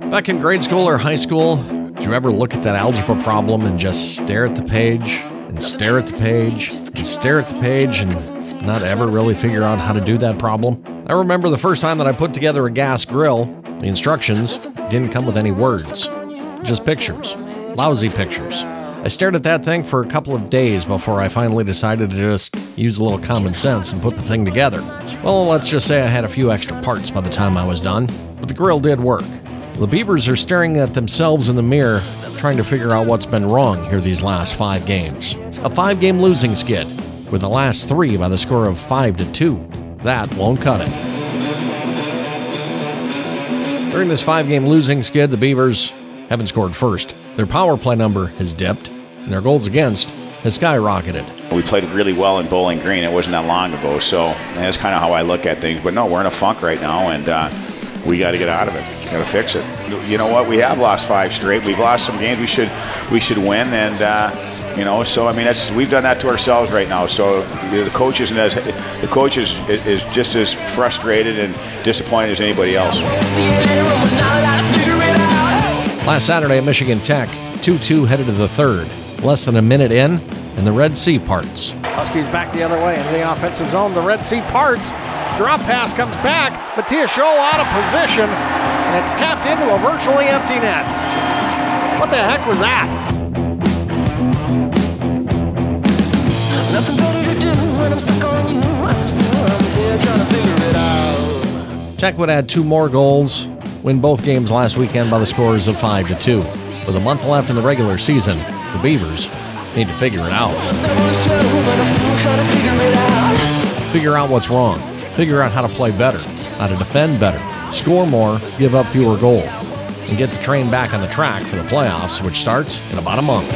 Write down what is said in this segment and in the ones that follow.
Back in grade school or high school, did you ever look at that algebra problem and just stare at the page and stare at the page and stare at the page and not ever really figure out how to do that problem? I remember the first time that I put together a gas grill, the instructions didn't come with any words, just pictures, lousy pictures. I stared at that thing for a couple of days before I finally decided to just use a little common sense and put the thing together. Well, let's just say I had a few extra parts by the time I was done, but the grill did work. The Beavers are staring at themselves in the mirror, trying to figure out what's been wrong here these last 5 games. A 5-game losing skid, with the last 3 by the score of 5-2. That won't cut it. During this 5-game losing skid, the Beavers haven't scored first. Their power play number has dipped, and their goals against has skyrocketed. We played really well in Bowling Green. It wasn't that long ago, so that's kind of how I look at things. But no, we're in a funk right now, and we got to get out of it. Got to fix it. You know what? We have lost 5 straight. We've lost some games we should win, and so I mean we've done that to ourselves right now. So the coach is just as frustrated and disappointed as anybody else. Last Saturday at Michigan Tech, 2-2 headed to the third. Less than a minute in, and the Red Sea parts. Huskies back the other way into the offensive zone. The Red Sea parts. Drop pass comes back. Matthias Scholl out of position, and it's tapped into a virtually empty net. What the heck was that? Nothing better to do when I'm stuck on you. I'm still here trying to figure it out. Tech would add 2 more goals, win both games last weekend by the scores of 5-2. With a month left in the regular season, the Beavers need to figure it out. Figure out what's wrong. Figure out how to play better, how to defend better, score more, give up fewer goals, and get the train back on the track for the playoffs, which starts in about a month.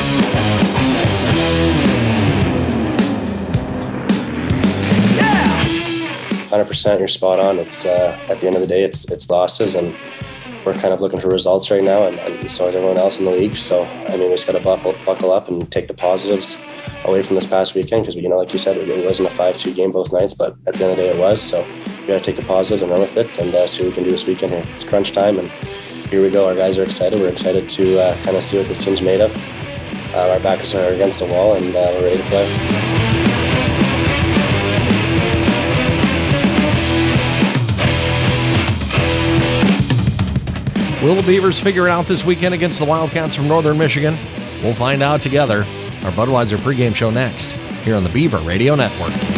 Yeah! 100%, you're spot on. It's at the end of the day, it's losses, and we're kind of looking for results right now, and so is everyone else in the league. So, I mean, we just got to buckle up and take the positives away from this past weekend, because, like you said, it wasn't a 5-2 game both nights, but at the end of the day it was. So we got to take the positives and run with it and see what we can do this weekend here. It's crunch time, and here we go. Our guys are excited. We're excited to kind of see what this team's made of. Our backs are against the wall, and we're ready to play. Will the Beavers figure it out this weekend against the Wildcats from Northern Michigan? We'll find out together. Our Budweiser pregame show next, here on the Beaver Radio Network.